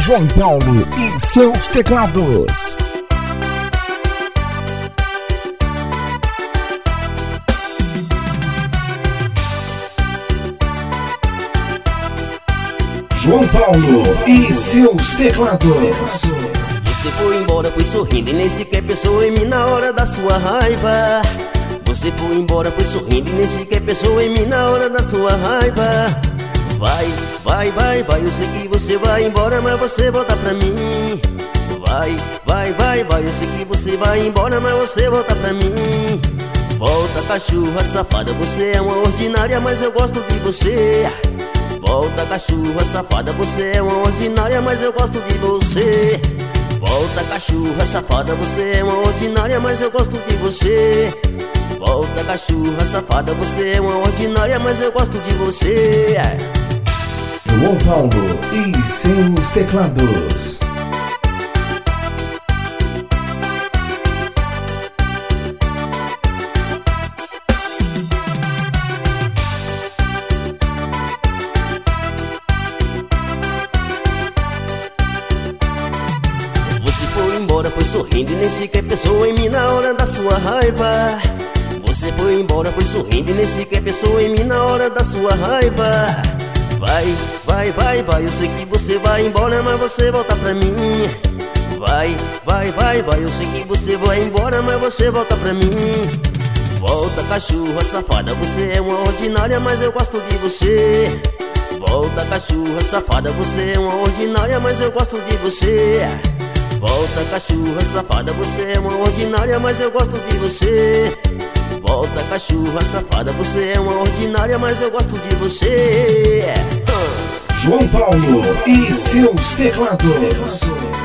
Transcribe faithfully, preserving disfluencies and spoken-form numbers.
João Paulo e seus teclados. João Paulo e seus teclados. Você foi embora, foi sorrindo e nem sequer pensou em mim na hora da sua raiva. Você foi embora, foi sorrindo e nem sequer pensou em mim na hora da sua raiva. Vai, vai, vai, vai, eu sei que você vai embora, mas você volta pra mim. Vai, vai, vai, vai, eu sei que você vai embora, mas você volta pra mim. Volta, cachorra safada, você é uma ordinária, mas eu gosto de você. Volta, cachorra safada, você é uma ordinária, mas eu gosto de você. Volta, cachorra safada, você é uma ordinária, mas eu gosto de você. Volta, cachorra safada, você é uma ordinária, mas eu gosto de você. João Paulo e seus teclados. Você foi embora, foi sorrindo e nem sequer pensou em mim na hora da sua raiva. Você foi embora, foi sorrindo e nem sequer pensou em mim na hora da sua raiva. Vai, vai, vai, vai, eu sei que você vai embora, mas você volta pra mim. Vai, vai, vai, vai, eu sei que você vai embora, mas você volta pra mim. Volta, cachorra safada, você é uma ordinária, mas eu gosto de você. Volta, cachorra safada, você é uma ordinária, mas eu gosto de você. Volta, cachorra safada, você é uma ordinária, mas eu gosto de você. Volta, cachorra safada, você é uma ordinária, mas eu gosto de você. João Paulo e seus teclados.